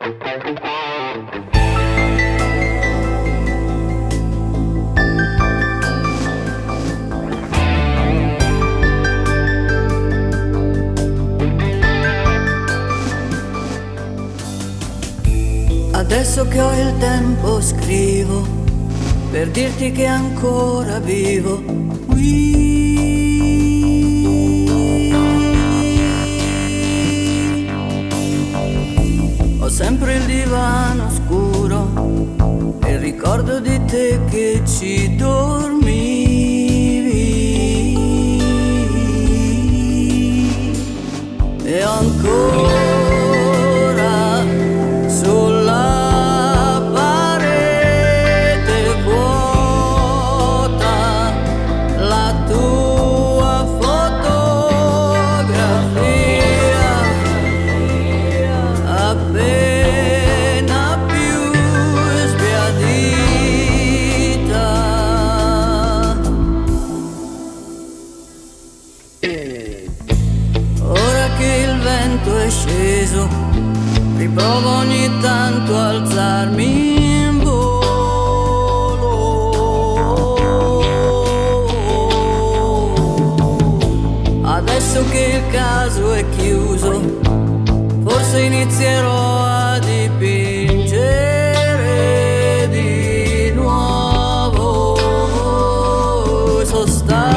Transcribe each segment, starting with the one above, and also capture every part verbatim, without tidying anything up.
Adesso che ho il tempo scrivo per dirti che ancora vivo. Ho sempre il divano scuro e il ricordo di te che ci dormivi. E ho ancora riprovo ogni tanto a alzarmi in volo. Adesso che il caso è chiuso, forse inizierò a dipingere di nuovo. So stare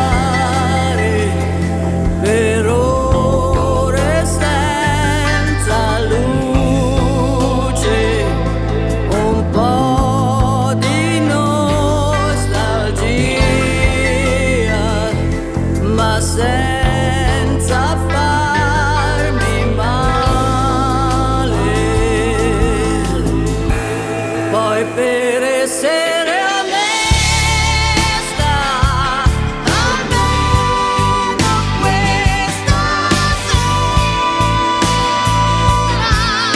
per ore senza luce, un po' di nostalgia, ma senza farmi male. Poi per essere onesta, almeno questa sera,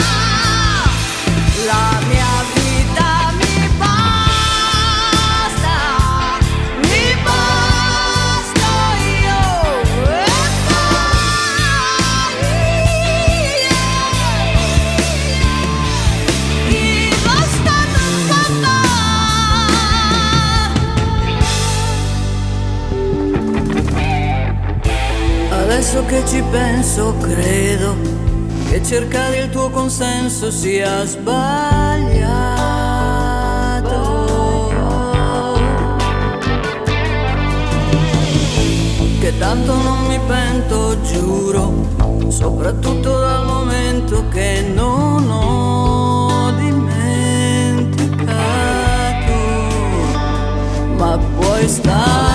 la mia vita mi basta, mi basta io e poi basta cantare. Adesso che ci penso credo che cercare il tuo consenso sia sbagliato, che tanto non mi pento, giuro, soprattutto dal momento che non ho dimenticato. Ma puoi stare